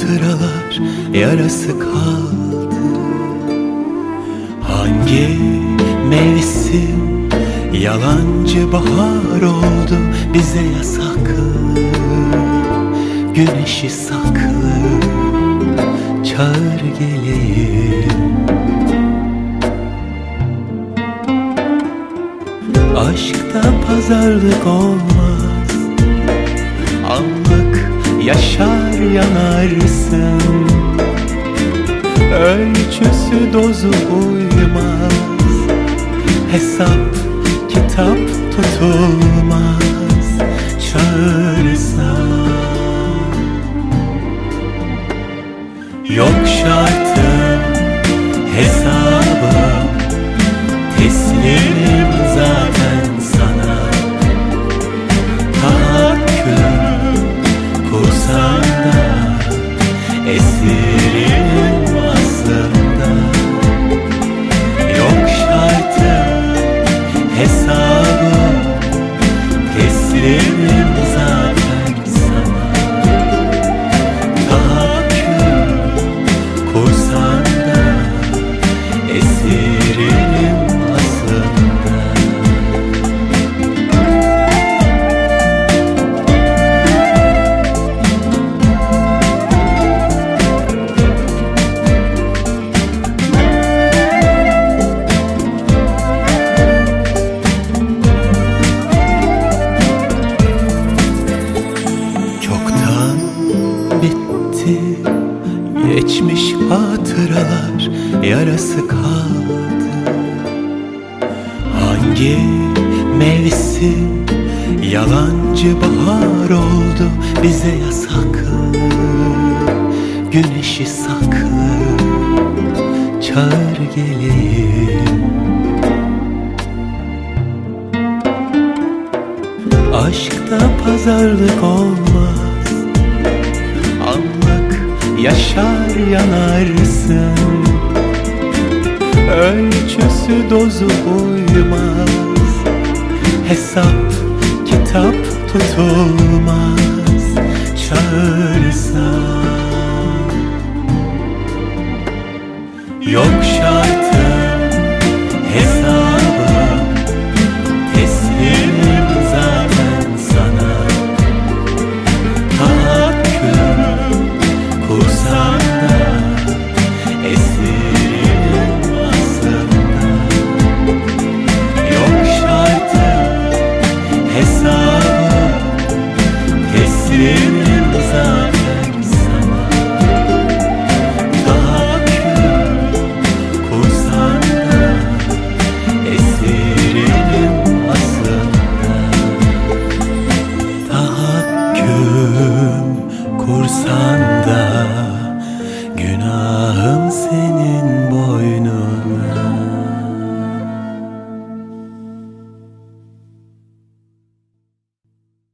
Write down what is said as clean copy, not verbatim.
hatıralar yarası kaldı. Hangi mevsim yalancı bahar oldu bize yasaklı, güneşi saklı çağır geleyim. Aşkta pazarlık olmaz, anlık yaşar yanarsın. Ölçüsü dozu uymaz, hesap kitap tutulmaz çağırsan. Yok şartım hesabım, teslimim zaten sana. Tahakküm kursan da esirim aslında. Yok şartım hesabım, teslimim zaten sana. Tahakküm kursan da esirim aslında. Çoktan bitti geçmiş hatıralar yarası kaldı. Hangi mevsim yalancı bahar oldu bize yasaklı, güneşi saklı çağır geleyim. Aşkta pazarlık olmaz, anlık yaşar yanarsın. Ölçüsü dozu uymaz, hesap kitap tutulmaz çağırsan.